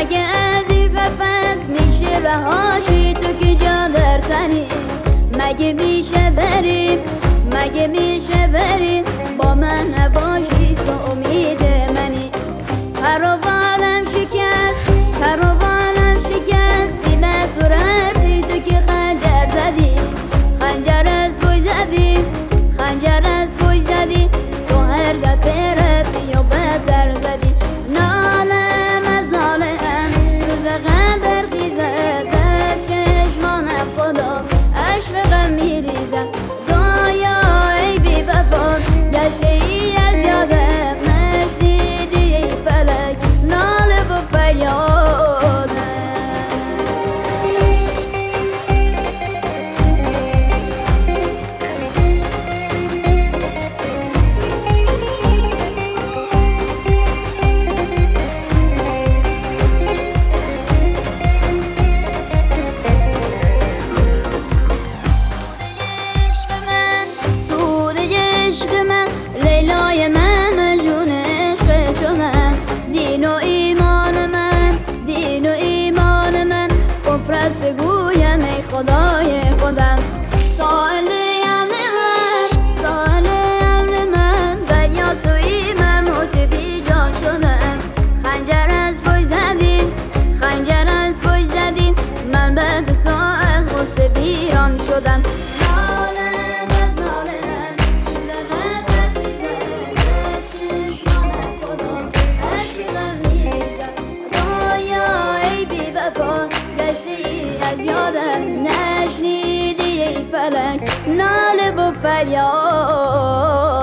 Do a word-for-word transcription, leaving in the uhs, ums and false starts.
مگه از این پس میشه رهاشی تو که جا در تنی؟ مگه میشه بریم مگه میشه بریم با من نباشی تو امید منی؟ پروانم شکست پروانم شکست بی به صورتی تو که خنجر زدی خنجر از بوی زدی خنجر از بوی زدی تو هر دفعه رفتی و بدتر زدی. نالم از نالم سوز غم برخیزد از چشمانم خدا عشق غم میریزد. دایا ای بی وفا گشته ای از یادم نشنیدی ای فلک ناله و فریادم. لیلای من مجنون عشق شدم دین و ایمان من دین و ایمان من کفر است بگویم ای خدای خودم. سائل امر من سائل امر من دریا توی من موج بی جان شدم خنجر از بوی زدیم خنجر از بوی زدیم من بعد تو از غصه بیران شدم. گشته ای از یادم نشنیدی ای فلک ناله و فریاد.